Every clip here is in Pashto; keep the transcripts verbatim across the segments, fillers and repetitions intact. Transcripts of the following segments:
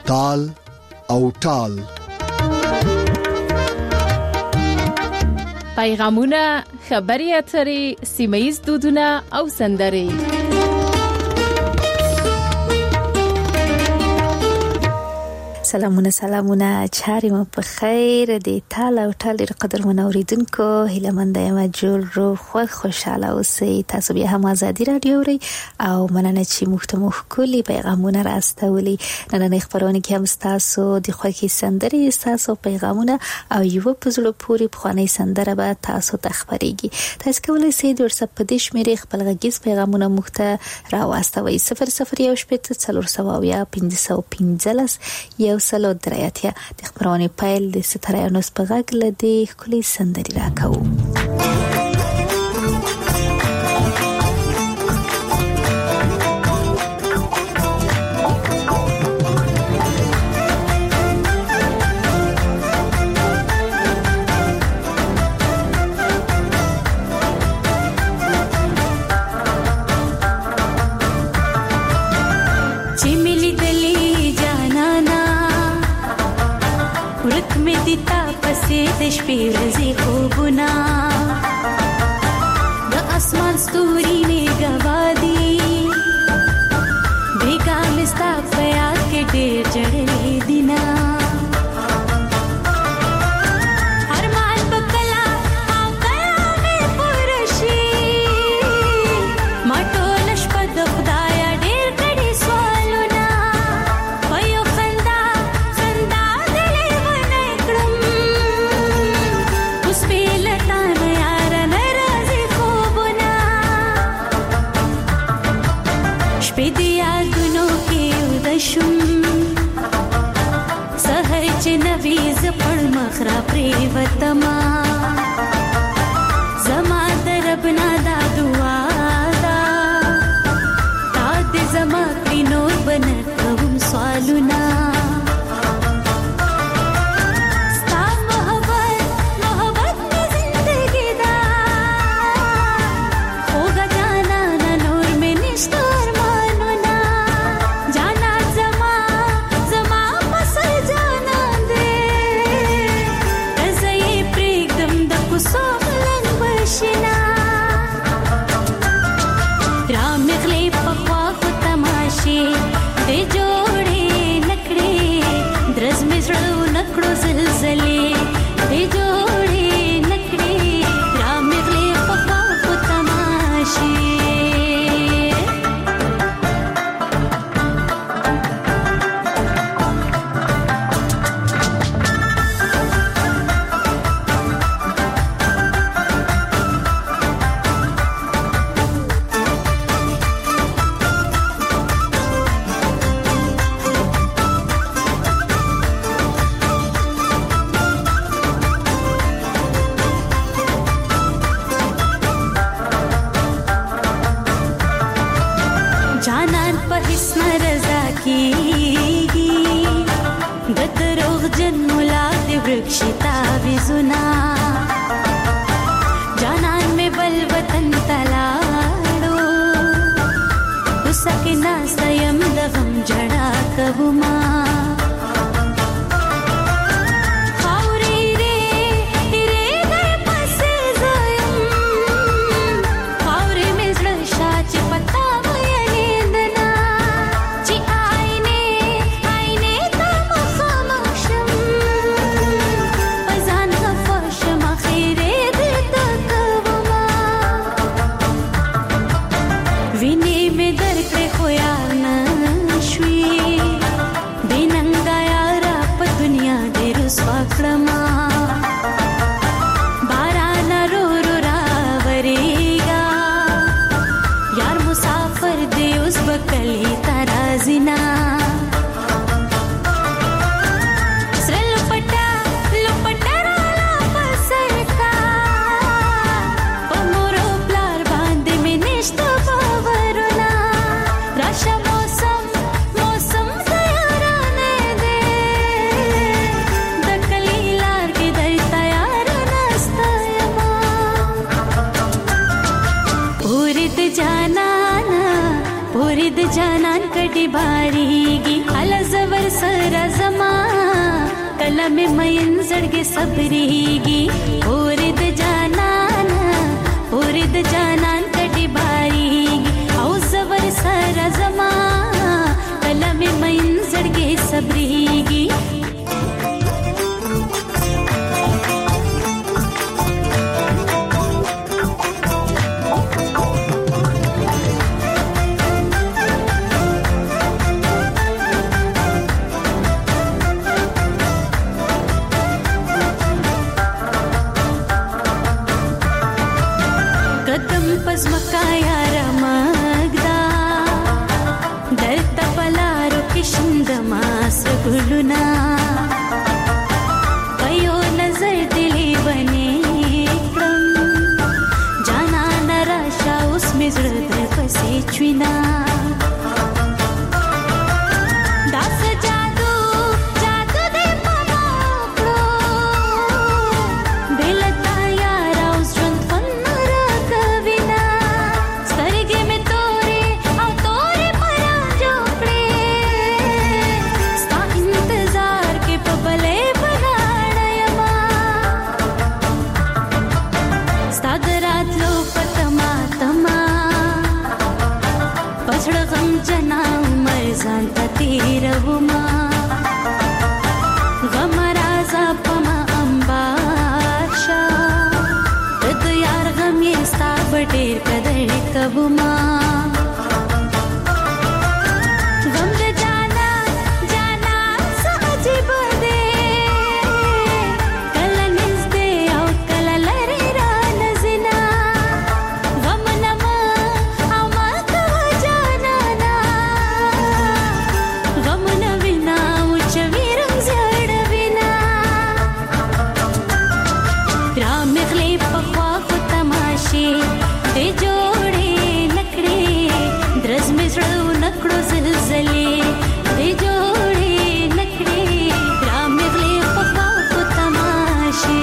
تال او ټال. پیغامونه، خبري اترې، سیمه‌ییز دودونه او سندرې. سلامونه سلامونه چاري مو په خیر دي. تال او ټال قدر منوریدونکو هیله مند یم جوړ رو خو خوشاله اوسئ. تاسو بیا هم ازادي رادیو ری او مننه چې مختمو کلی پیغامونه راستولي. نن نه خبرونه کې هم تاسو د خوښي سندري تاسو پیغامونه او یو په زړه پوری بخوانی سندره به تاسو تخبريږي. تاسو کولای شئ د واتساپ په دیش مې خپل غږیز پیغامونه مخته راوستوي. صفر صفر یو شپږ څلور سوه یا پنځه پنځلس یو سلو درایاتیا د خبرونه پایل د سترایانو سپغاګ لدی کلی سندري راکاو. د شپې ورځې خوبونه د اسمان ستوري نه غوادي بیګا مستا پیا کې ډېر جړلې دینا ارمان بکلا او کلا مې پرشي ماټول شپه د خدای ډېر کړي سوالونه وایو خندا خندا دلې ونه کړم پیدیا ګنو کې ودشم سحر چې نویز پړ مخرا پری وتما زما دربنا دا دعا دا تا دې زما کړي نور بن کوم سوالونه پوری د جانان کډي باریږي ال زور سره زما کله مې مین زړګي صبرېږي پوری د جانان پوری د جانان کډي باریږي او زور سره زما کله مې مین زړګي صبرېږي پزمکا یارا مگدا درتا پلارو کشند ماس گلونا پیو نظر دلی بنے کرم جانا نراشا اس میں زرد پسی چوینا داس جادو جادو دے پاما اکڑو بیلتا یارا اس جند فن زانتا تیروما غم رازا پما امباشا رد یار غم یستا بڑیر قدر کبما غم دے جانا جانا سا عجیب دے کل نز دے او کل لری را نزنا غم نما او ما کوا جانا نا غم نوینا وچویرم زیاد وینا رام اغلی پخوا خو تماشی دے جوڑے نکڑے درز مزرو نکڑو زلزلے دے جوڑے نکڑے رام اغلی پخوا خو تماشی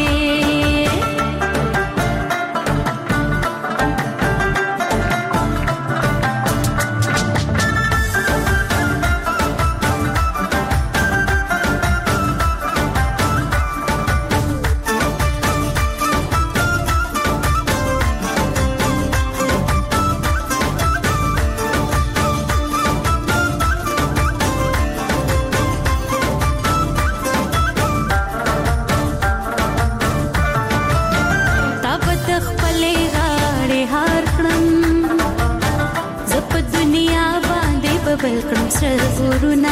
بل کړم سره ورونه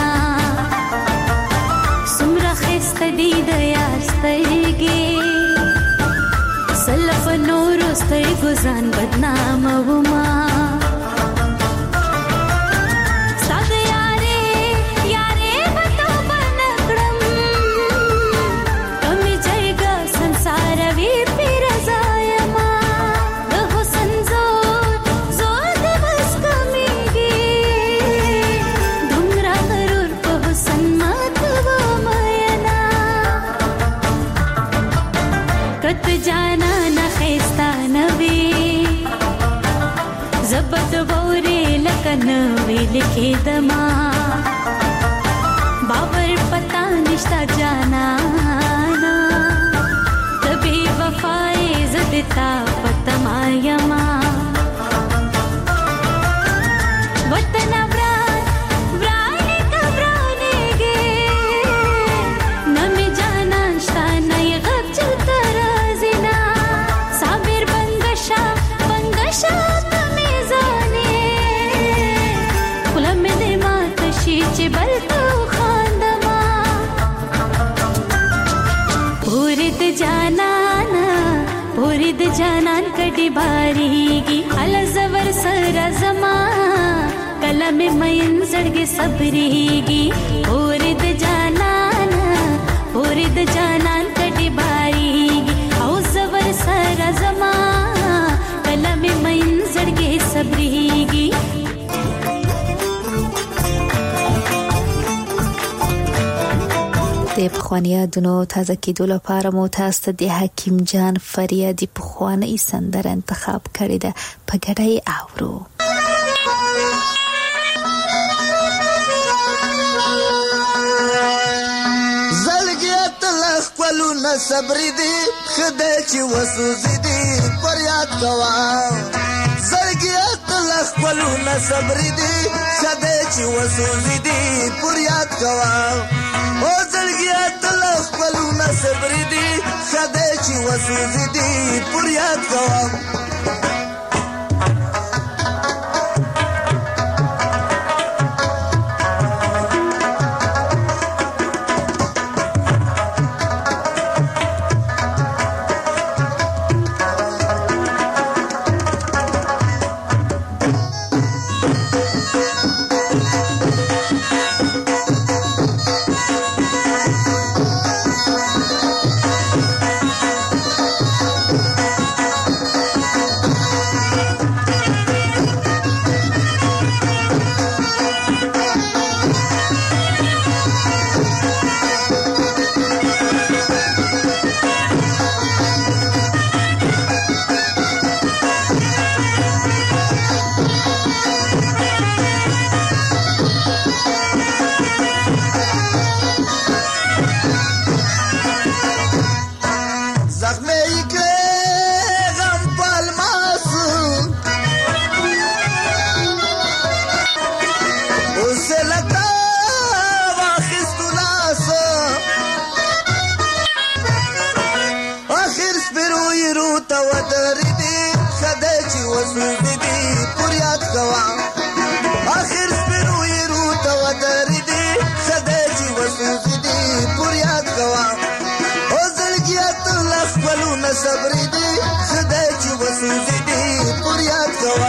سمره خسته دی د یار سترګې سلف نور سترګو ځان بدنام وما ساد یارې یارې بتو بن کړم کمی جګه संसार وی پیر زایما د حسن زور زور د بس کمیږي کت جانا نخیستا نوی زبط بوری لکن وی لکھی دما باور پتا نشتا جانا تبھی وفائی زدتا پتما یما وطن وران ورانی کبرانے گے نمی جانا شتا نئی غب چلتا رازینا صابر بنگشا بنگشا کمیزانے کلم دے ماتشی چی بلتو خاندما پوری د جانانا پوری د جانان کډي باریږي ال زور سره زما کلم مین زړګي صبرېږي پوری د جانانا پوری د جانان کډي باریږي او زور سره زما کلم مین زړګي صبرېږي د پخواني دونو تازه کېدو لپاره مو تاسو ته د حکیم جان فریادي پخوانی سندره انتخاب کړې ده په ګډه یې اورو. صبرې دي خدای چې وسوځي دي پر یاد کوه زړګیه ته له خپلو نه صبرې دي خدای چې وسوځي دي پر یاد کوه او زړګیه ته له خپلو نه صبرې دي خدای چې وسوځي دي پر یاد کوه صبرې دي خدای چې وسوځي دي پر یاد کوه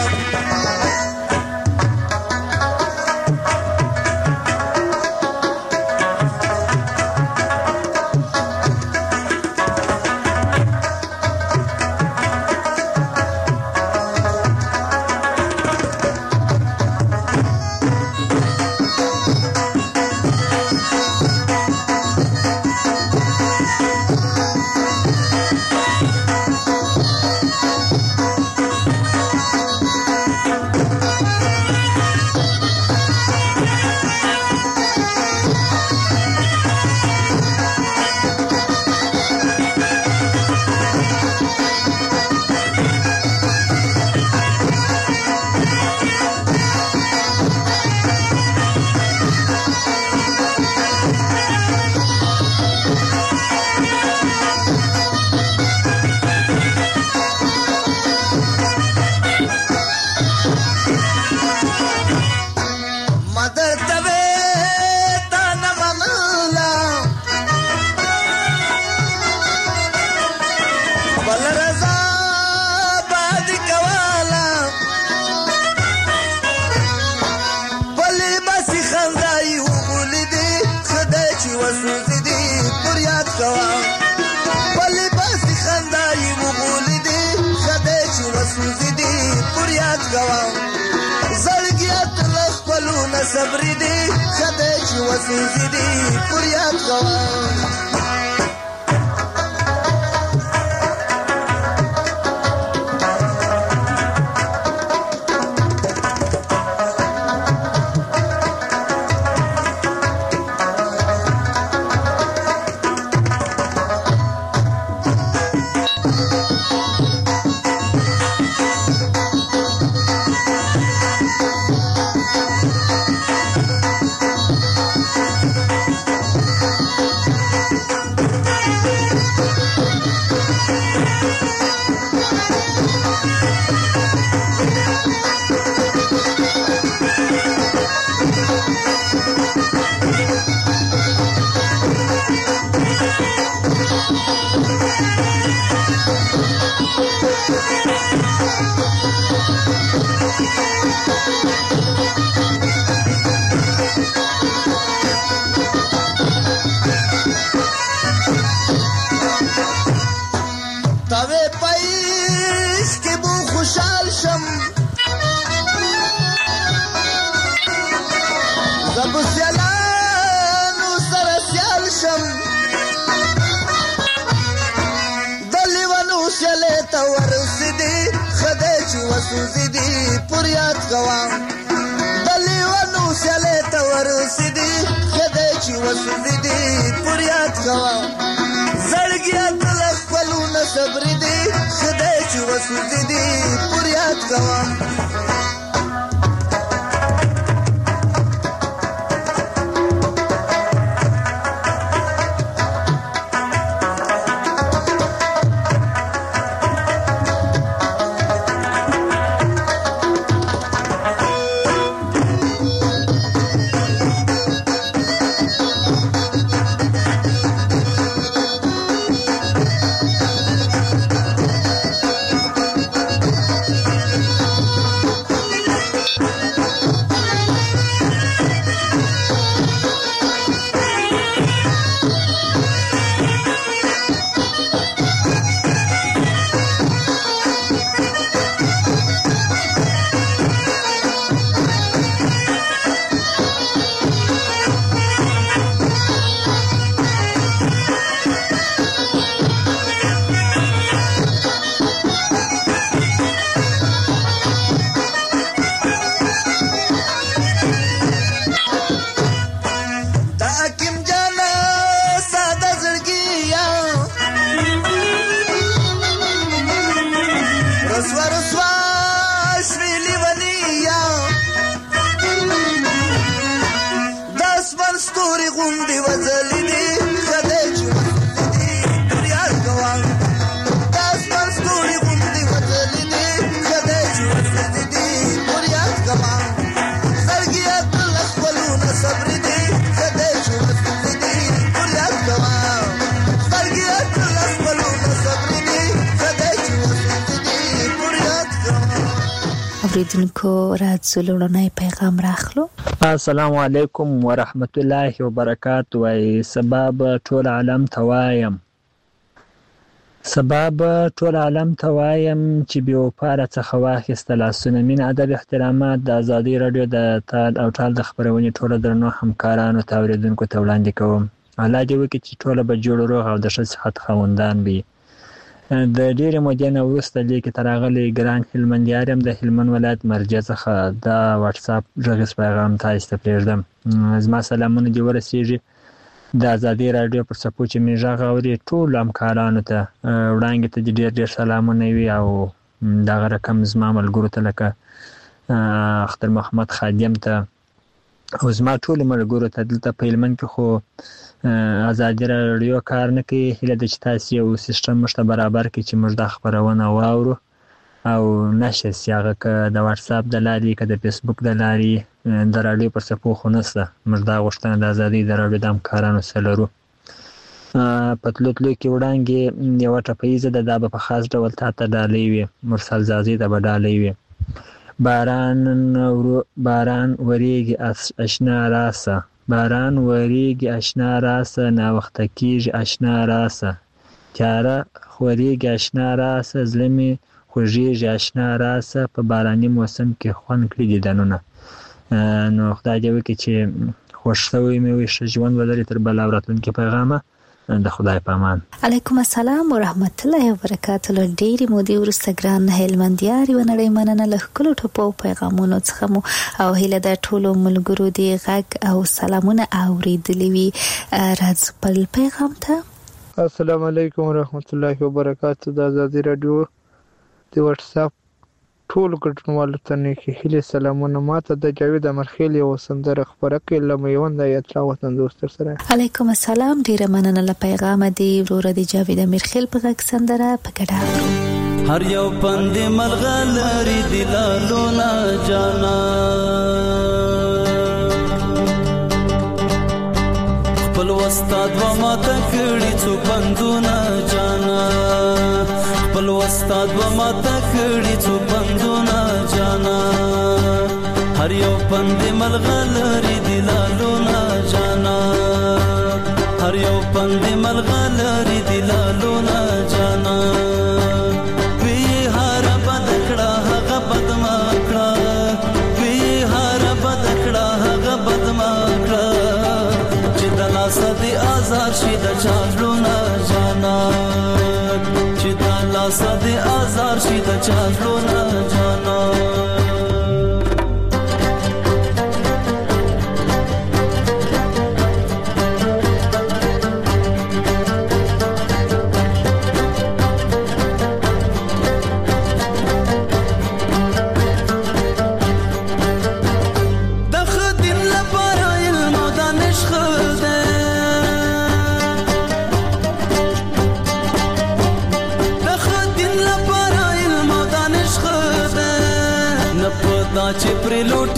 صبرې دي خدای چې وسوځي دي پر یاد کوه وسوځي دي پر یاد کوه د لیونو سیالۍ ته ورسېدي خدای چې وسوځي دي پر یاد کوه زړګیه وسوځي دي پر یاد کوم اوریدونکو راځو لوړنی پیغام راخلو. السلام علیکم ورحمت الله وبرکاته. وای سبب ټول عالم توایم سبب ټول عالم توایم چې بیا پاره څخه واخیستل اسونه مين ادب احترامات د ازادي رادیو د تال او تال د خبرونې ټول درنو همکارانو ته اوریدونکو ته وړاندې کوم. الله دې وکړي چې ټول به جوړ روغ او د ښه صحت خوندان وي. د ډېرې مودې نه وروسته لیکې ته راغلی ګران هلمندیار یم د هلمند ولایت مرجع څخه دا واتساپ غږیز پیغام تاسو ته پرېږدم. زما سلامونه دې ورسېږي د ازادي رادیو پر څپو چې مې غږ اوري ټولو همکارانو ته وړاندې ته دې ډېر ډېر سلامونه وي او دغه رقم زما ملګرو ته لکه اختر محمد خادم ته او زما ټولو ملګرو ته دلته په هلمند کې خو ازادي رادیو کار نه کوي. هیله ده چې تاسو یو سیستم موږ ته برابر کړئ چې موږ دا خپرونه واورو او نشر سي هغه که د واتساپ د لارې که د فیسبوک د لارې د رادیو پر څپو خو نشته. موږ دا غوښتنه د ازادۍ د رادیو د همکارانو سره لرو. په تلو تلو کې وړاندې یوه ټپیزه ده دا به په خاص ډول تا ته ډالۍ وي. مرسل زازي ته به ډالۍ وي. باران ورو باران وریږي اشنا راسه باران وریږي اشنا راسه ناوخته کېږي اشنا راسه تیاره خورېږي اشنا راسه زړه مې خوږېږي اشنا راسه په باراني موسم کې خوند کړي دیدنونه. نو خدای دې وکړي چې خوښ شوی مې وي ښه ژوند ولري تر بله راتلونکي پیغامه د خدای په امان. علیکم السلام ورحمت الله وبرکاته. له ډېرې مودې وروسته ګران هلمندیار یوه نړۍ مننه له ښکلو ټپو پیغامونو څخه مو او هیله ده ټولو ملګرو دې غږ او سلامونه اورېدلي وي. راځو بل پیغام ته. السلام علیکم ورحمت الله وبرکاته. د ازادي رادیو د واتساپ ټولو ګډونوالو ته نیکې هیلې سلامونه. ماته د جاوید امرخیل یوه سندره خپره کړې له میوند د یاترا وطن دوست سره. علیکم السلام. ډېره مننه له پیغامه دې وروره د جاوید امرخیل په غږ سندره په ګډه اورو. هر یو پندې ملغلري دلالونه جانا خپل استاد و ماته کړي څو بندونه جانا خپل استاد و ماته کړي څو بندونه جانا هر یو پندې ملغلري دلالونه جانا هر یو پندې ملغلري دلالونه جانا صدی آزار شي د چالونا جانا چې د لا صدی آزار شي د چالونا جانا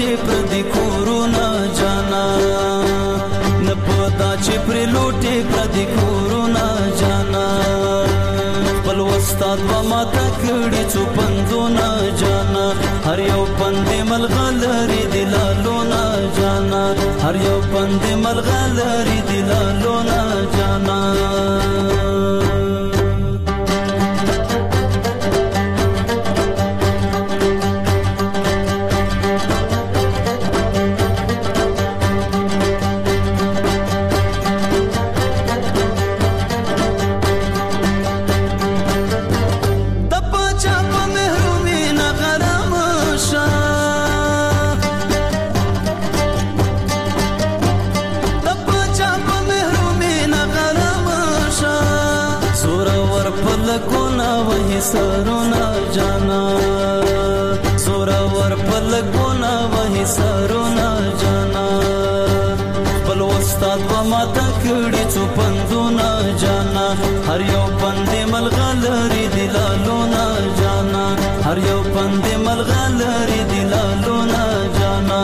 لوټي پردي کورونه جانا نه پتا چې پر لوټي پردي کورونه جانا بل استاد و ما تکړي څو پندونه جانا هر یو پندې ملغلري دلالونه جانا هر یو پندې ملغلري دلالونه جانا سرونا جانا سورا ور پلګونا وਹੀ سرونا جانا بل استاد و ما تکړي څو پندونا جانا هر یو پندې ملغلري دلالونا جانا هر یو پندې ملغلري دلالونا جانا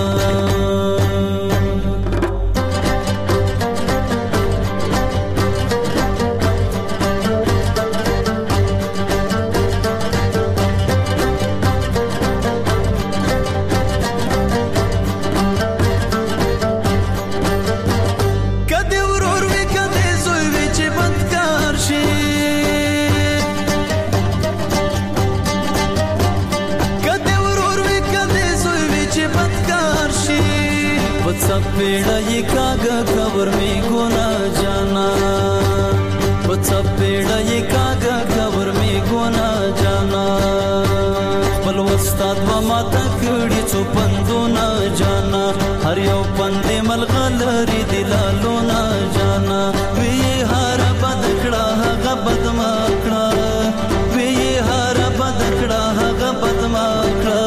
पेड़ा ये कागा खबर में गुना जाना बच्चा पेड़ा ये कागा खबर में गुना जाना बल उस्ताद व माता कड़ी څو پندونه जाना हर یو پندې ملغلري دلالونه जाना وی هر بدکړه هغه بدمکړه وی هر بدکړه هغه بدمکړه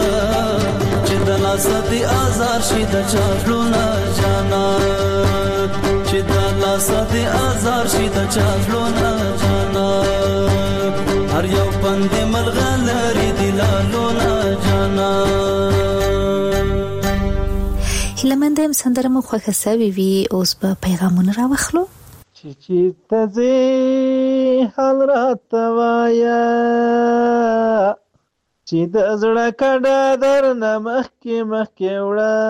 سدي آزار شي د چاړلونه جانا چې د لاسدي آزار شي د چاړلونه جانا هر یو پندې ملغلري دلالونه جانا هیلمند هم سندره مو خوښه سوي وي اوس به پیغامونه راوخلو چې چې تزه حال راته وایا چې د زړه کډه در نه مخکې مخکې وړه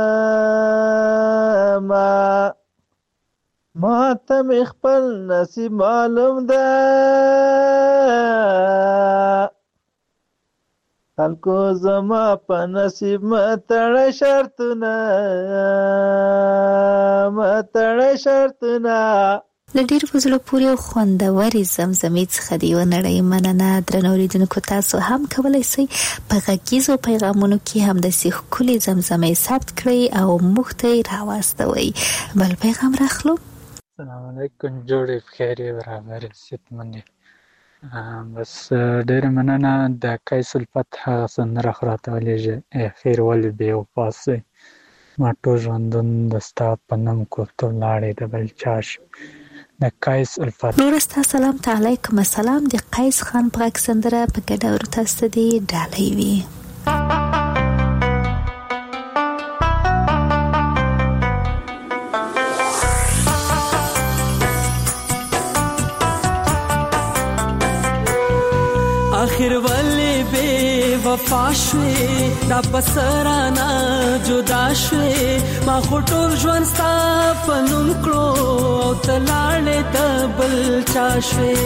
ما ما ته مې خپل نصیب معلوم ده خلکو زما په نصیب متړه شرطونه متړه شرطونه له ډېر په زړه پورې او خوندورې زمزمې څخه د یوه نړۍ مننه. درنو اورېدونکو تاسو هم کولی شئ په غږیزو پیغامونو کې همداسې ښکلې زمزمې ثبت کړئ او موږ ته یې راواستوئ. بل پیغام راخلو. السلام علیکم، جوړې بخیرې برابرې صحتمندې. بس ډېره مننه. د قیس الفتح هغه سندره خو راته ولیږه، ای خیر ولې بې وفا سوی، ما ټول ژوندون د ستا په نوم کوفته ولاړې د بل چا شي. د قیس الفتح. نور ستا سلام ته علیکم السلام. د قیس خان په غږ سندره په ګډه ورو تاسو ته دې ډالۍ وي. आखिर वाले बेवफा शवे دا بسرانا جدا شوه ما خټول ژوند ستا په نوم کړو او تلاړې د بل چا شوه.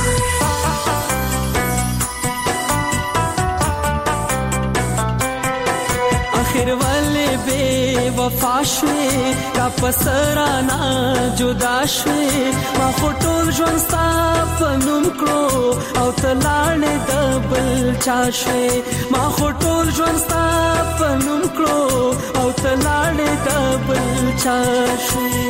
आखिर वाले बेवफा شوه دا بسرانا جدا شوه ما خټول ژوند ستا په نوم کړو او تلاړې د بل چا شوه. ما خټول ژوند ستا په نوم کړو او تلاړې د بل چا شوه.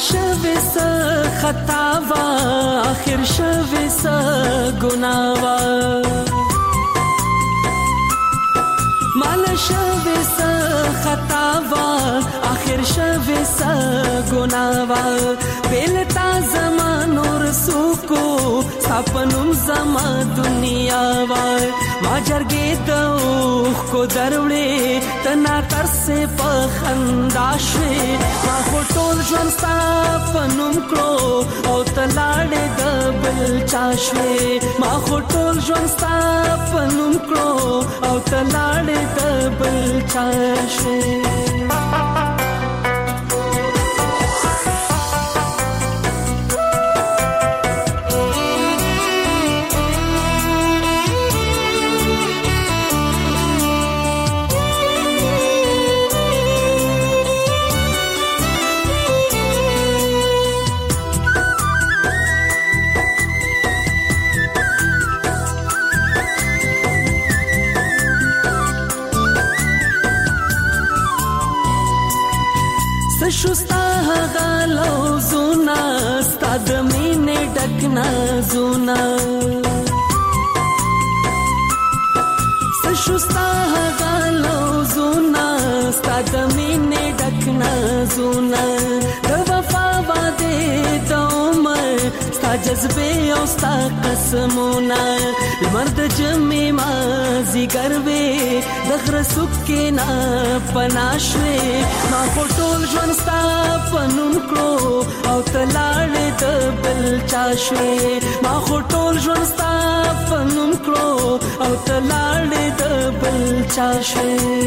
شوي س خطا وا اخر شوي س ګناه وا مال شوي س خطا وا اخر شوي س ګناه وا بلتا زمانو رسوکو سپنوم زما دنیا وا ما جرګې ته کو دروړې تنا تر سه په خندا شې ما ټول ژوند ستا پنوم کړو او تلاړې د بل چا شې ما ټول ژوند ستا پنوم کړو او تلاړې د بل چا شې شوستا غالو زونا ستاد مینه ډکنا زونا شوستا غالو زونا ستاد مینه ډکنا زونا د وفا باندې دوم ستا جذبه او ستا قسمونه مرد جمع ما زیګر وې دغه سکه نا پناشوي ما ټول ژوند ستا پنوم کړو او تلاړې د بل چا شوي ما ټول ژوند ستا پنوم کړو او تلاړې د بل چا شوي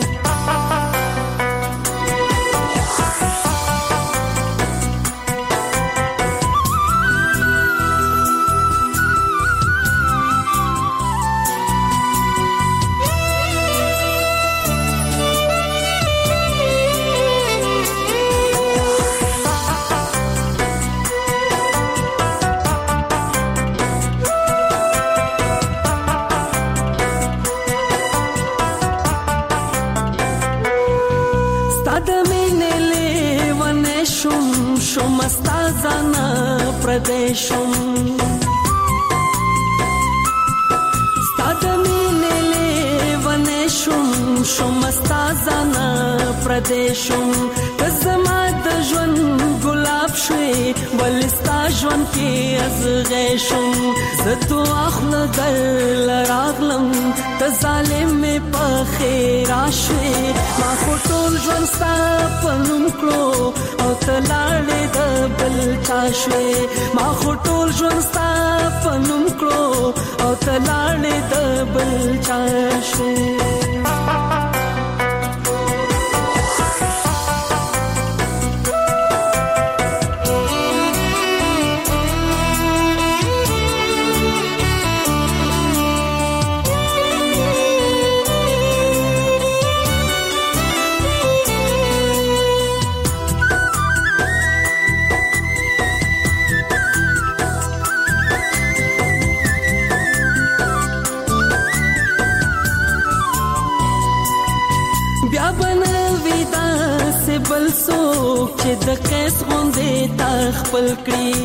Šumastazana pradešum Stada mine levanešum Šumastazana pradešum Kazama da žvan gulab šwe Walista žvan ki azghešum Zato akhla dar laraglam Tazalim me pa khira šwe Ma khutol žvan sta panum klo او تلاړې د بل چا شوي ما ټول ژوند ستا پنوم کړو او تلاړې د بل چا شوي بل څوک چې د قیس غوندې تا خپل کړي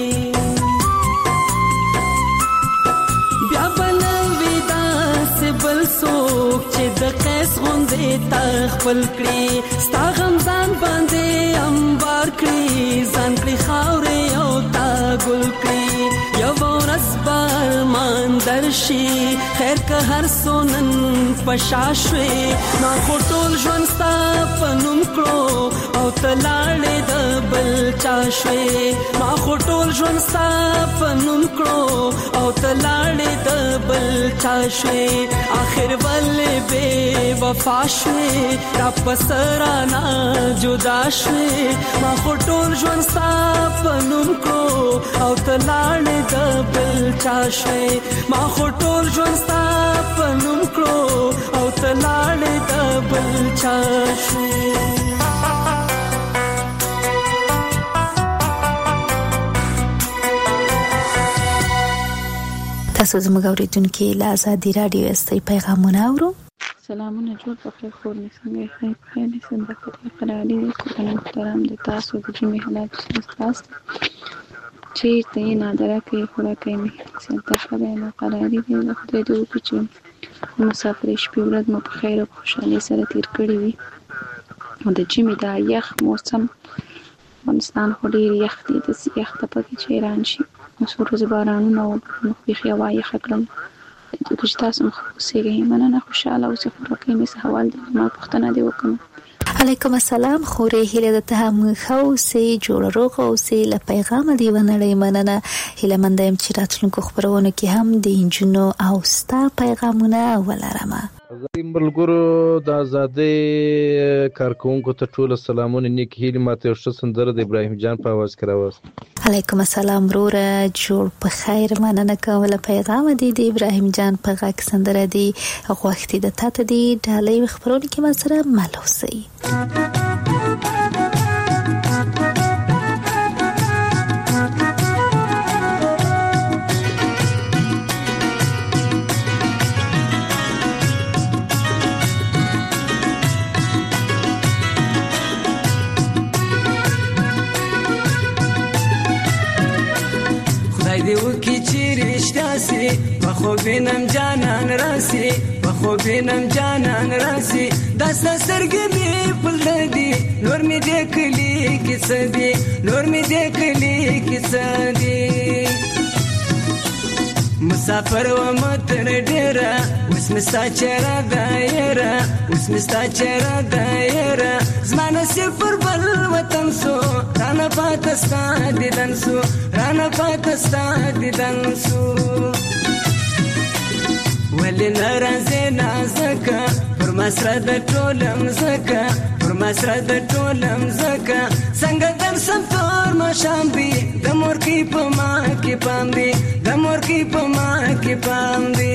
بیا به نه وي داسې بل څوک چې د قیس غوندې تا خپل کړي ستا غم ځان باندې انبار کړي ځان کړي خاورې او تا ګل کړي یوه ورځ به ارمان درشي خیر که هر څو نن په شا شوې ما خو ټول ژوند ستا په نوم کړو او تلاړې د بل چا شوې ما خو ټول ژوند ستا په نوم کړو او تلاړې د بل چا شوې آخر ولې بې وفا شوې را په سرانه جدا شوې ما خو ټول ژوند ستا په نوم کړو او تلاړې د بل چا شوې ما خو ټول ژوند ستا په نوم کړو او تلاړې د بل چا شوې تاسو زموږ اوریدونکو له آزادي رادیو استي پیغامونه اورو سلامونه جوړ په خیر خور نه څنګه خیر خیر نه څنګه په قراري کورن محترم د تاسو د جمی حالات تاسو چې ته نه درکې خورا کوي څنګه خبره نه قراري دی د خدای د وکړي مسافر شپې ورځ مو په خیر او خوشحالي سره تیر کړی وي د جمی دا یخ موسم افغانستان خو ډیر یخ دی د یخ ته پکې چې ایران شي مسور زبارانو نو په خیا وای خکلم د تاسو مخسیږي مننه خوشاله او څه کوي نه سوال دی ما پښتنه دی وکم علیکم السلام خوري هله د ته هم خو سي جوړ روغ او سي ل پیغام دی ونړې مننه هله مندم چې راتلونکو خبرونه کې هم د انجنونو او ستا پیغامونه ولرمه زه ملګرو د آزادۍ کارکونکو ته ټول سلامونه نیک هیله ماته ښه سندره د ابراهیم جان په आवाज کې راوست علیکم السلام وروره جوړ په خیر مننه کوله پیغام دی د ابراهیم جان په غږ سندره دی غوښتي د تاته دی ډالۍ خبرونه کې ما سره ملوسي دیو کی چیرشتا سی بخو بینم جانان راسی بخو بینم جانان راسی دستا سرگی می پل دی نور می دیکلی کس دی نور می دیکلی کس دی مسافر و متر ډیره اوس مستا چیرې دایره اوس مستا چیرې دایره زمانه صفر بل وطن سو رانا پاتستا دیدن سو رانا پاتستا دیدن سو ولی نرازه نازکه پر مسره د ټولم زکه پر مسره د ټولم زکه څنګه در سم تور ما شام دی د مور کی په ما کې پام دی د مور کی په ما کې پام دی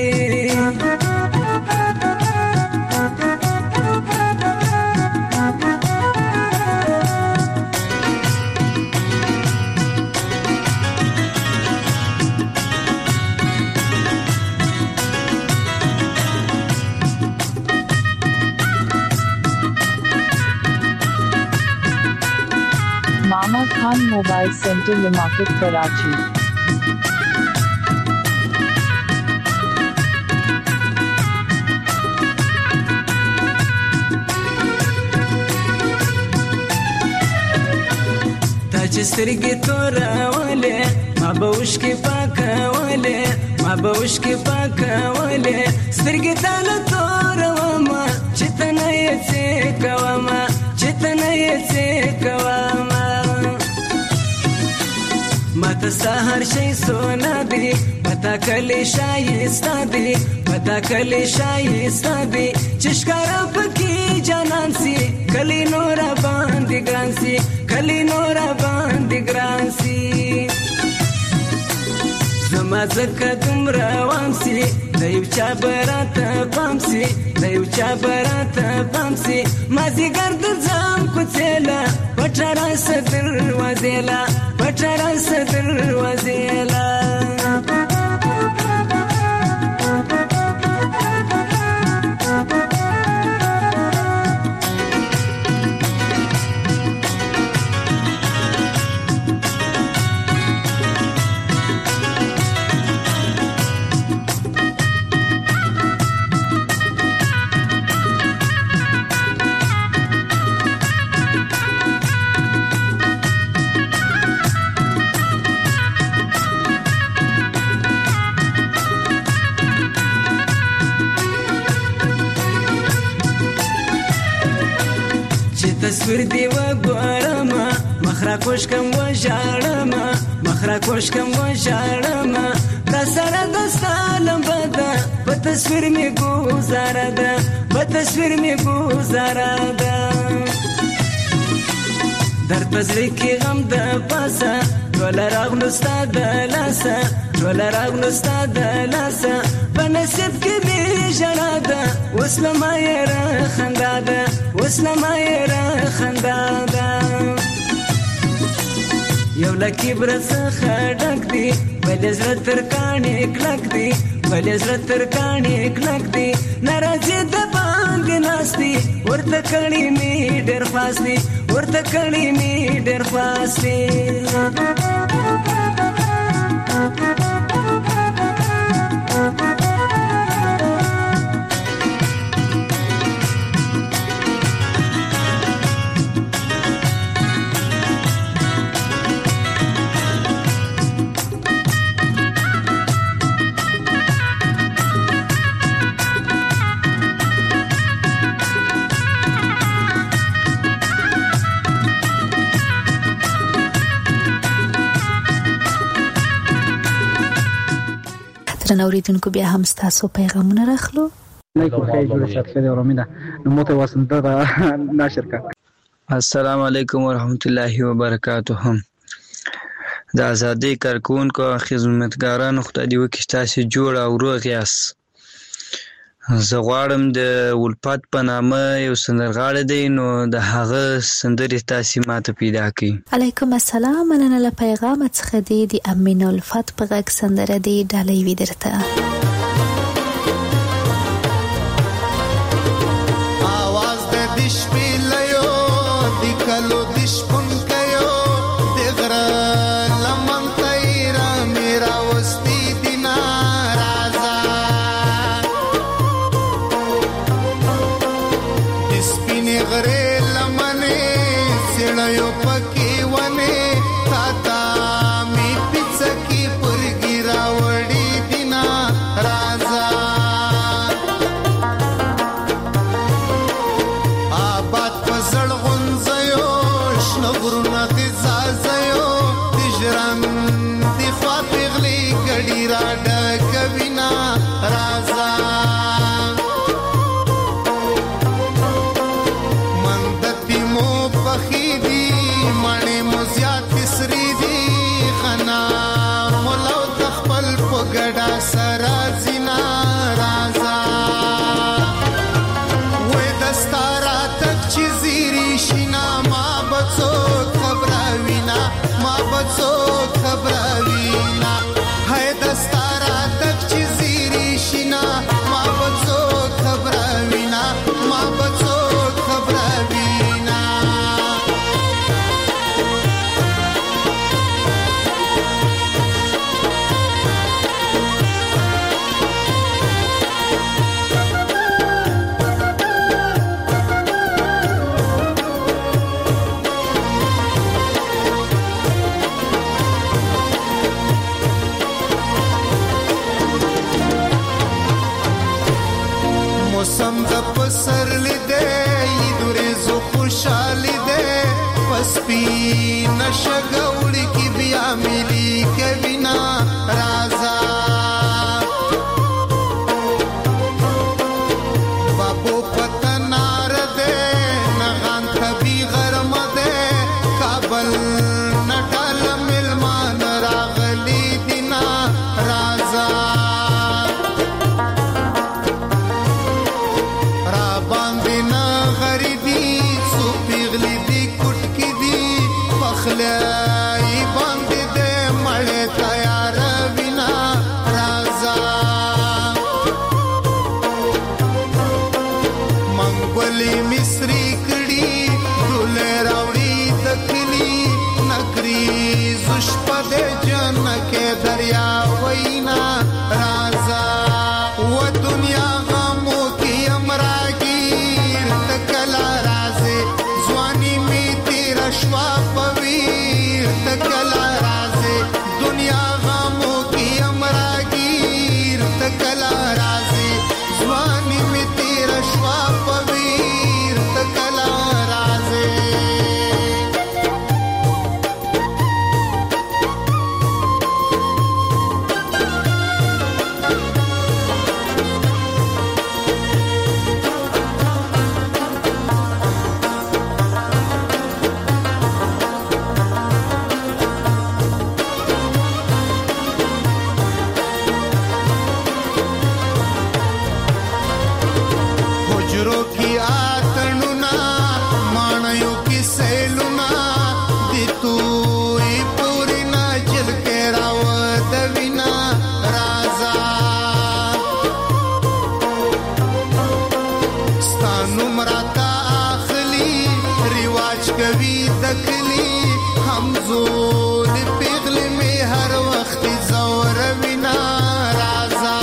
Mama Khan mobile centre लिमाकेट कराची سترګې تورولې ما به اوښکې پاکولې ما به اوښکې پاکولې سترګې تاله تورومه چې ته نه یې څه کومه چې ته نه یې څه کومه ماته ستا هر شی سونا دی پتا کلی ښایسته دی پتا کلی ښایسته دی چې ښکاره پکې جانان سي کلی نوره باندې ګران سي کلی نوره باندې ګران سي زما ځکه دومره وام سي د یو چا به راته پام سي د یو چا به راته پام سي مازدیګر درځم کوڅېله پټه راسه دروازېله پټه راسه دروازېله تصویر دی و ګورما مخرا کوش کم و ژړما مخرا کوش کم و ژړما د سره د سالم بدا په تصویر می گزاره ده په تصویر می گزاره ده در پزړی کې غم د پاسه ټول راغلو ستاد لاسه ټول راغلو ستاد لاسه په نصیب کې می ژړا ده اوس لمه یې را خندا ده اوس لمه یې را خندا ده یو لکه برڅخه ډک دی بل زړه تر کاڼې کلک دی بل زړه تر کاڼې کلک دی ناراضي د کې ناشتي ورته کړي می ډېر فاستي ورته کړي می ډېر فاستي نوریدونکو بیا هم ستاسو پیغامونه راخلو. علیکم خیر جوړ شات خیر اوریدا نو مو ته وسنده دا ناشر کا. السلام علیکم ورحمت الله وبرکاته. د ازادي کارکونکو خدمتګارانو خدای دې وکړي تاسو جوړ او روغ یاست. زه غواړم د ولفت په نامه یو سندرغاړی دی نو د هغه سندرې تاسې ماته پیدا کړي. علیکم السلام. مننه له پیغامه څخه دی د امین الفت په غږ سندره دی ډالۍ وي درته. आवाज د دش پیلایو د کلو دش پون کيو د غر لمن تیرا میرا وستي دینا رازا سپینې غرې لمنې سړیو پکې ونه تا می پڅکی پرګی راوړې دینا رازا آباد پزړ غونځيو شنو غرونه دې زازيو دجران دې فاطغلي ګډي را ډکوینا رازا سرا زینا رازا وې دستارا تک چې زیری شینا ما بچو خبراوینا ما بچو خبراوینا هې دستارا تک چې زیری شینا ما بچو خبراوینا ما بچو خبراوینا موسم د پسر لیدې ایدورې زو خوشالي دې پسپی نشګوړي کی بیا ملي کوینا رازا بابو پتنار دې نغان کبي غرم دې کابل نټال ملمان راغلي دینا رازا لای باندې دې مړې تیار وینا رازا منګولي مصری کړي ډولې راوړي دکلی نکري زش په دې جن کې دریا وینا رازا و دنیا غمو کې امراګیر تکلا رازه ځواني می تیرا شوا تکلا رازه دنیا غمو کی امراگیر تکلا رازه زوانی می تیرا شوا پویر تکلا رازه کوي دکلی همزو د پیغلې می هر وخت زور وینا رازا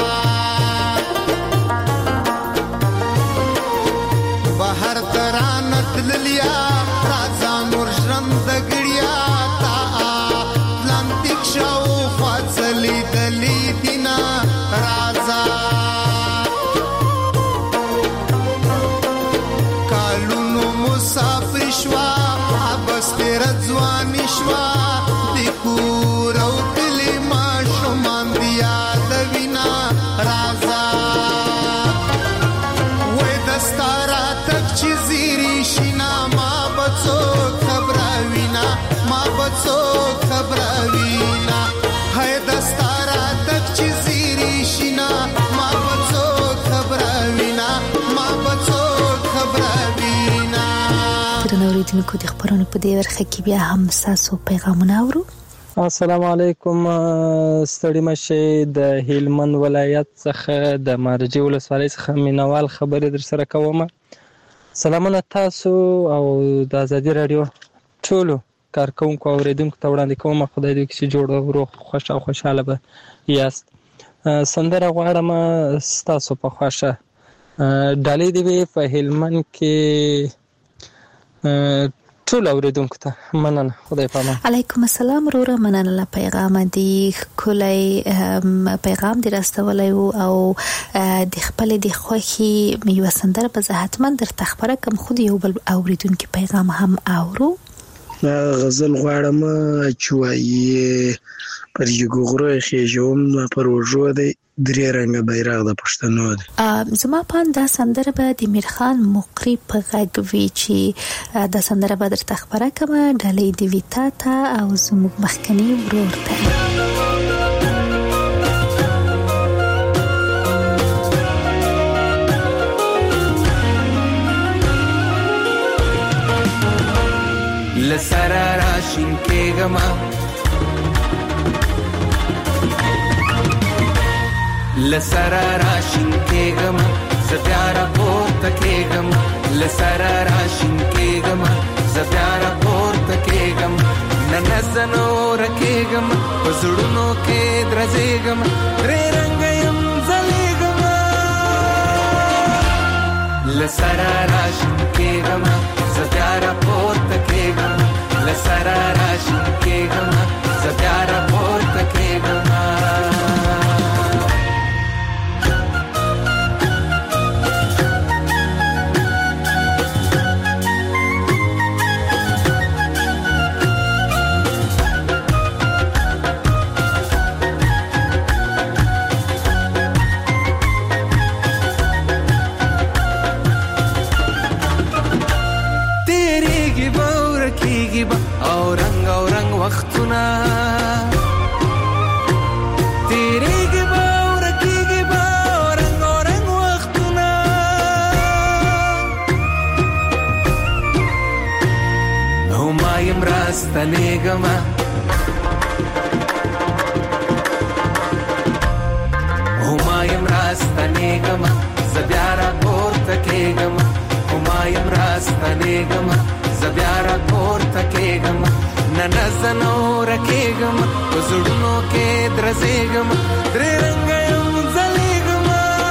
بهر ترانت للیا رازا نور ژرم دګړیا تا اتلانتیک شاو فاصلې دلی دینا رازا کالونو مسافر شوا بس تیر ځواني شوا د کور او کلی ما شومان بیا د وینا رازا وې دستارا تک چې زیری شینا ما بچو خبراوینا ما بچو خبراوینا هې دستارا تک چې زیری شینا ما بچو خبراوینا ما بچو خبراوینا. نوریدونکو د خبرونو په دې برخه کې بیا هم تاسو پیغامونه اورو. السلام علیکم. ستړي مشه د هلمند ولایت څخه د مارجې ولسوالۍ څخه مینوال خبرې در سره کوم. سلامونه تاسو او د آزادي رادیو ټولو کارکونکو او اوریدونکو ته وړاندې کوم. خدای دې چې جوړ او روغ خوش او خوشاله به یاست. سندره غواړم تاسو په خوښه ډالۍ دی په هلمند کې ټول اوریدونکو ته مننه. خدای پامان. علیکم السلام وروره. مننه له پیغام دی کولای پیغام دی راستولای او د خپل د خوخي یو سندره په زحمت در تخبره کوم. خو یو بل اوریدونکو پیغام هم اورو. غزل غواړم چې وایي پر یګوغره خېجوم پر وجو دی درې رنګه بیرغ د پښتنو دی. زما پان دا سندره به د میرخان مقری په غږ وی چې دا سندره به در تخبره کوم. ډالۍ دی ویتا ته او زموږ مخکنی ورور ته. لسرا راشین کېګما لسرا راشین کېګما زبیارا پورته کېګما لسرا راشین کېګما زبیارا پورته کېګما ننزنو رکېګما پزړونو کې درځېګما درې رنگ يم زلېګما لسرا راشین کېګما زبیارا پورته کېګما لسرا راشین کېګما زبیارا پورته کېګما. او رنگ او رنگ وختونه تیریږي به او رکیږي به او رنگ او رنگ وختونه او ما یم راستنېږمه او ما یم راستنېږمه زه بیا راپورته کېږمه او ما یم راستنېږمه زبیارا پورته کېږم ننزنو رکېږم په زړونو کې درځېږم درې رنګه یم ځلېږم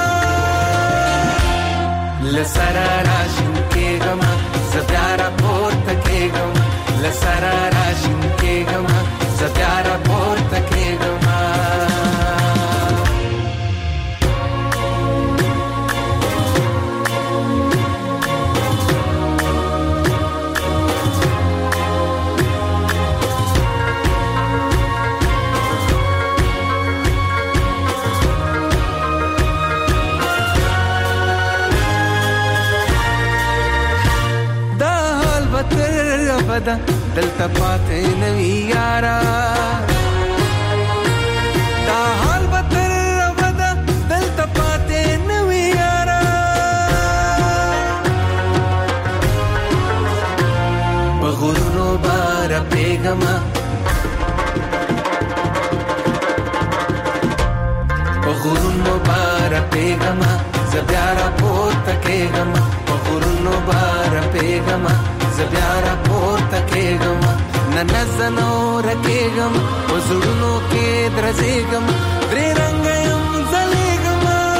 لسره راشین کېږم زبیارا پورته کېږم لسره راشین کېږم زبیارا پورته کېږم. بدا دلتا پاتے نوی یارا دا حال بتر بدا دلتا پاتے نوی یارا بغرونو بارا پیغما بغرونو بارا پیغما زبیارا پورتا کېغما بغرونو بارا پیغما زبیا را پورته کېږم نن زنو رکېږم وزړونو کې درځېږم درې رنګه یم ځلېږم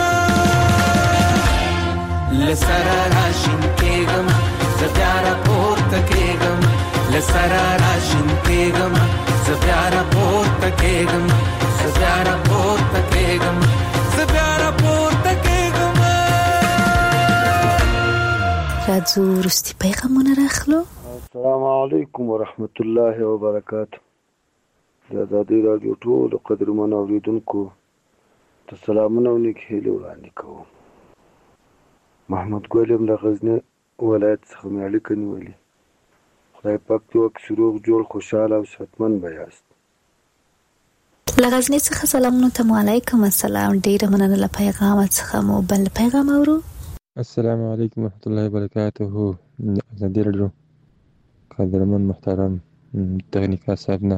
لسره راشین کېږم زبیا را پورته کېږم لسره راشین کېږم زبیا را پورته کېږم زبیا را پورته کېږم زبیا را پورته کېږم راځو وروستي پیغامونه راخلو. السلام علیکم ورحمت الله وبرکاته. د ازادي راډیو ټولو قدرمنو اورېدونکو ته سلامونه او نیک هیلې وړاندې کوم. محمد ګل یم له غزني ولایت څخه مې اړیکه نیولې. خدای پاک دې وکړي چې روغ جوړ خوشحاله او صحتمن به یاست. له غزني څخه سلامونه ته وعلیکم السلام. ډېره مننه له پیغام څخه مو بل پیغام اورو. السلام علیکم ورحمت الله وبرکاته. ازادي راډیو قدرمن محترم تخنیکا صاحب نه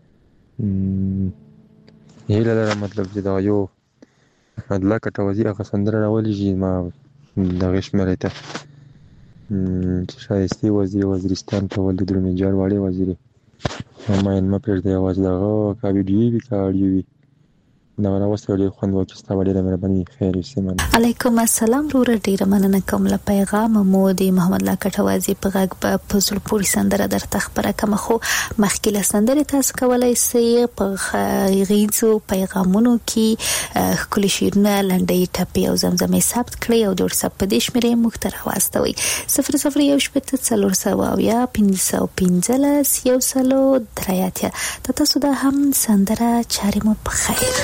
هیله لرم مطلب چې دا یو احمد الله کټوازي هغه سندره راولېږي ما دغه شمېرې ته چې شایستې وزیر وزیرستان ته ولې درومې جار واړې وزیرې ما یې مه پرېږدئ یوازې د هغه که ویډیو وي که اډیو وي دغه راوستی ډېر خوند وکړي ستا به ډېره مهرباني خیر وي سیمه علیکم السلام وروره ډېره مننه کوم له پیغامه مو د محمد الله کټوازي په غږ به په زړه پورې سندره درته خپره کړمه خو مخکې له سندرې تاسو کولی سئ په غیږو پیغامونو کې ښکلي شعرونه لنډۍ ټپې او زمزمې ثبت کړئ او د وټساپ په دې شمېرې موږ ته راواستوئ صفر صفر یو شپېته څلور سوه اویا پنځه سوه پنځلس یو سلو درې اتیا. د تاسو دا هم سندره چارې مو په خیر.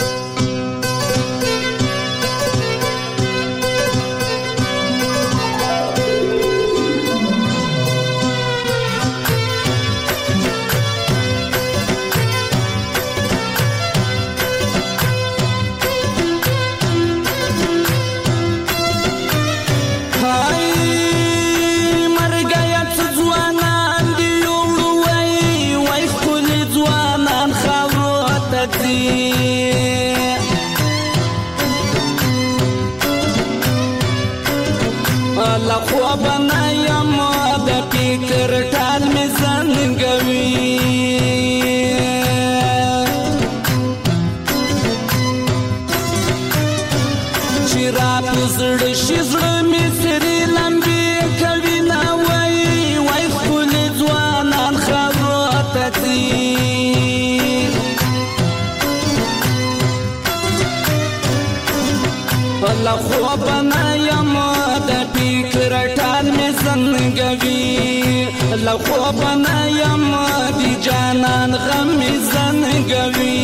خوابنا یم دی جانان غم زنګوي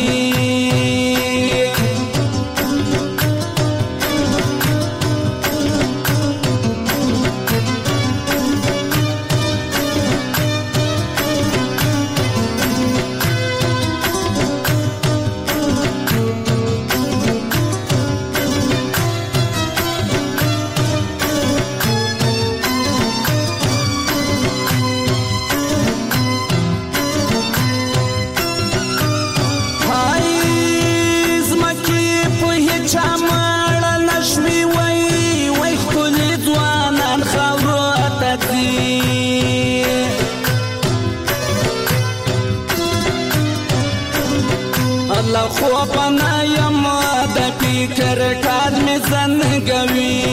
خوابنا یم د فکر کار می زنګوي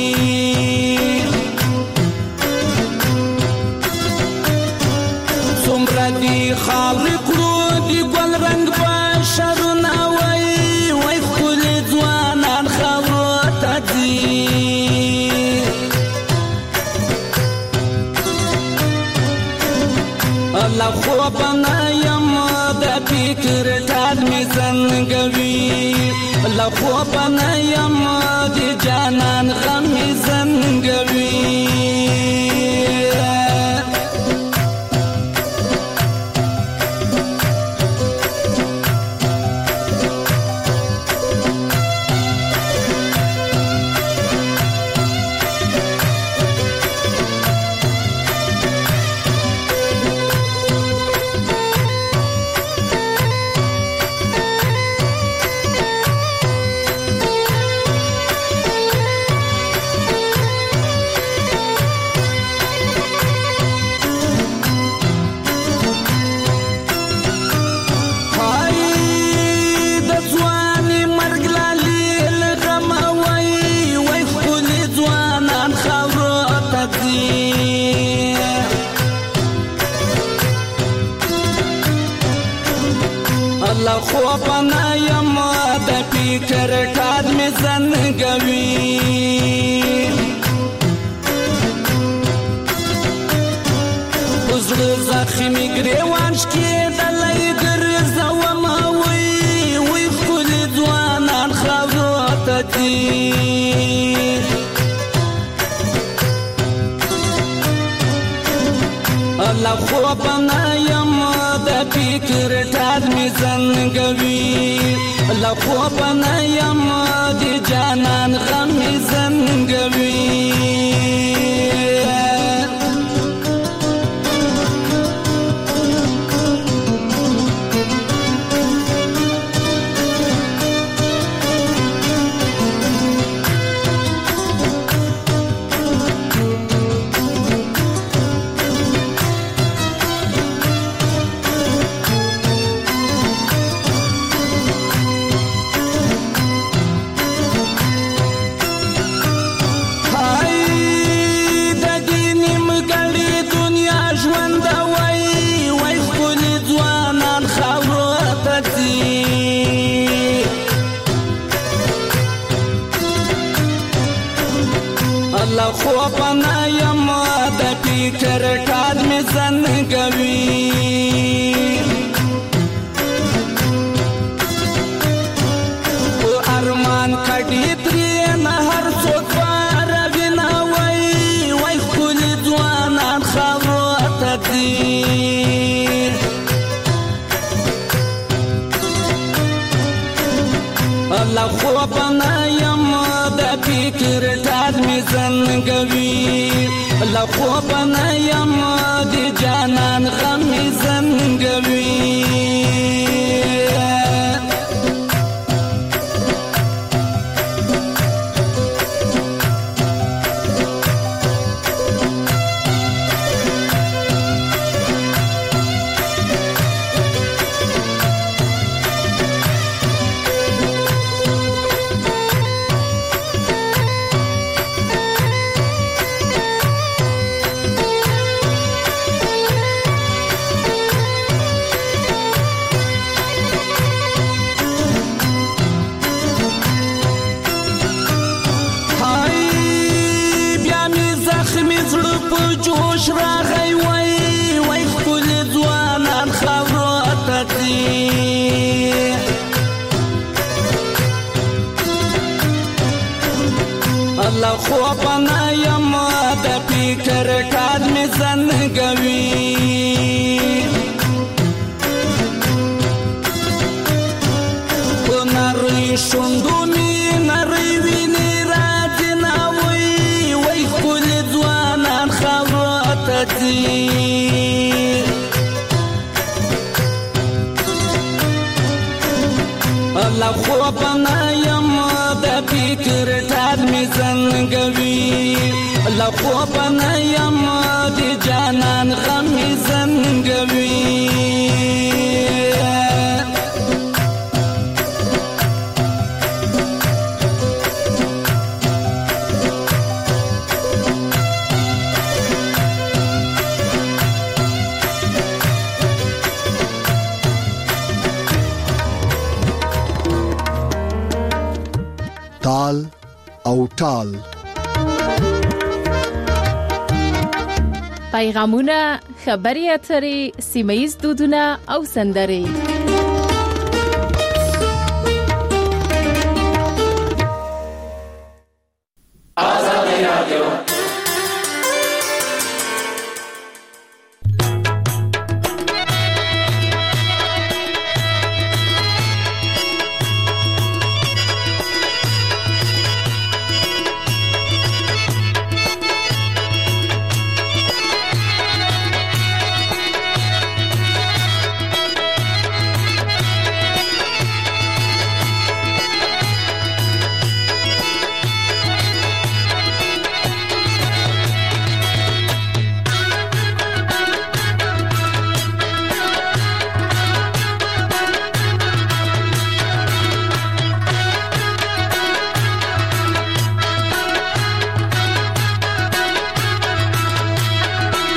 څومره دی خالق رو دی ګل رنگ بشرونه وای وای خپل ځوانان خبرو ته دي الله خوابنا یم د فکر کار می زنګوي لا خوابنا یم د جانان غم زنګوي الله خوب نه یم د فکر ټال مې زنګوي زړه زخمي ګریوان شکېدلی ګرځوم وی وی ښکلي ځوانان خاورو ته ځي الله خوب نه یم د فکر ټال مې زنګوي الله خوب نه یم د جانان غم مې زنګوي الله خوب نه یم د فکر ټال مې زنګوي په ارمان کډې ترې نه هر څوک پاروي نه وای وای ښکلي ځوانان خاورو ته ځي الله خوب نه یم د فکر ټال مې زنګوي الله خوب نه یم د جانان غم مې زنګوي جوش راغی وای وای ښکلي ځوانان خاورو ته ځي الله خوب نه یم د فکر ټال مې زنګوي په نرۍ شونډو مې نرۍ وینې راځي نه وای وای ښکلي ځوانان خاورو ته ځي الله خوب نه یم د فکر ټال مې زنګوي الله خوب نه یم د جانان غم مې زنګوي تال او ټال پیغامونه خبري اترې سیمایي دودونه او سندرې آزادي رادیو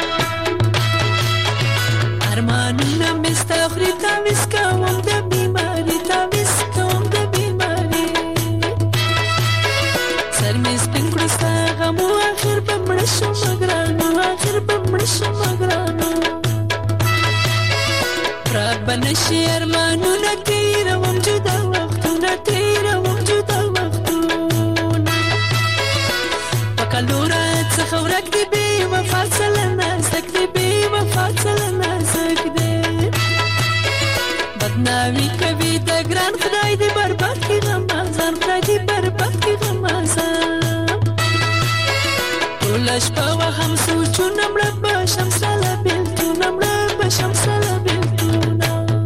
ارمانونه مستخري تا مسکوم د بیمار بنشي ارمانونه تیروم جدا وختونه تیروم جدا وختونه پکلوره څخه ورک دی بی وفا څلنه زک دی بی وفا څلنه زک دی بدنامی کوي د ګران خدای دی برباد کی غمازان خدای دی برباد کی غمازان ټول شپه وهم سوچونه مړه بشم سره بیلتونه مړه بشم سره بیلتونه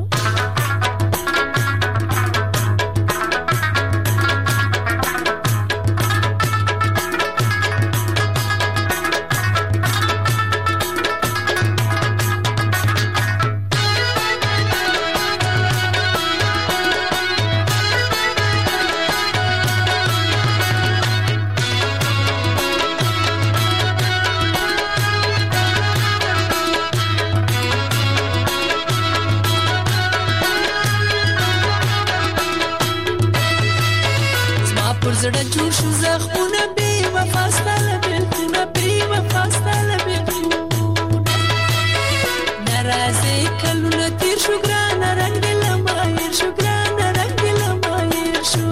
زړه جوړ شو زخمونه بې وفا ستا له بېلتونه بې وفا ستا له بېلتونه ناراضۍ کلونه تېر شو ګرانه رنګ دې له ما هېر شو ګرانه رنګ دې له ما هېر شو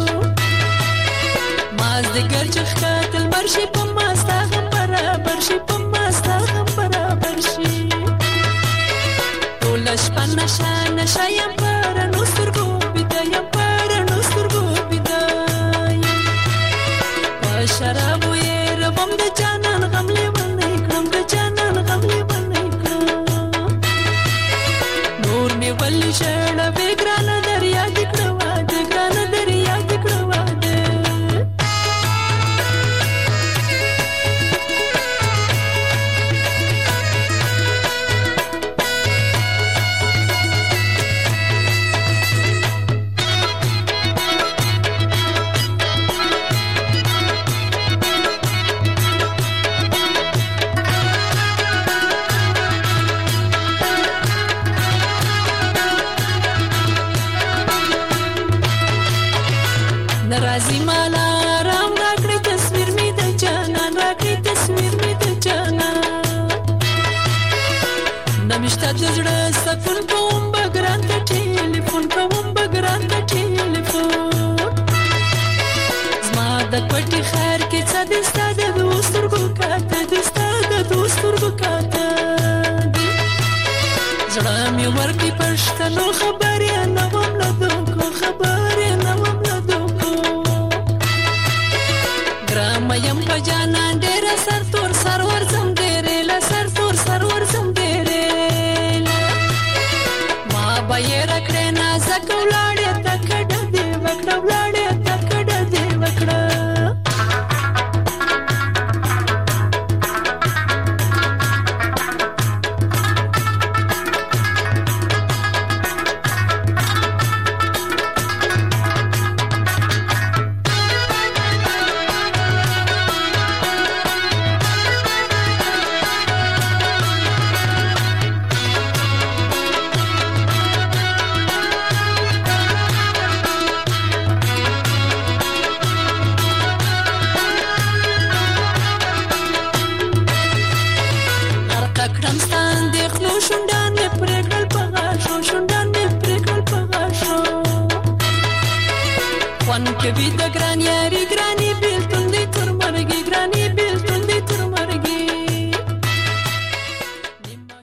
مازدیګر چې ښکته لمر شي په ما ستا غم برابر شي په ما ستا غم برابر شي ټوله شپه نشه نشه یم په رڼو سترګو بیده یم په رڼو سترګو بیده شرابو یې ربم د جانان غم لیونی کړم د جانان غم لیونی کړم نور مې ولې ژړوې ګرانه دریا دې کړه واده ګرانه دریا دې کړه واده ناراضي مالا رام راکړی تصویر می د جانان راکړی تصویر می د جانان نمشته د زړه سکون کوم بګران ته ټلیفون کوم بګران ته ټلیفون زما د پټي خیر کې څه د ستا د دوسترګو کاته د ستا د دوسترګو کاته زړه مې ورکړي پښتنو خبرې نه وم له دوکو خبرې نه وم له یم په جانان ډېر سر تور سر ورځم ډېرې له سر تور سر ورځم ډېرې ما به یې راکړې نازک ولاړې ته کډه دې وکړه ولاړې ته کډه دې وکړه کوي د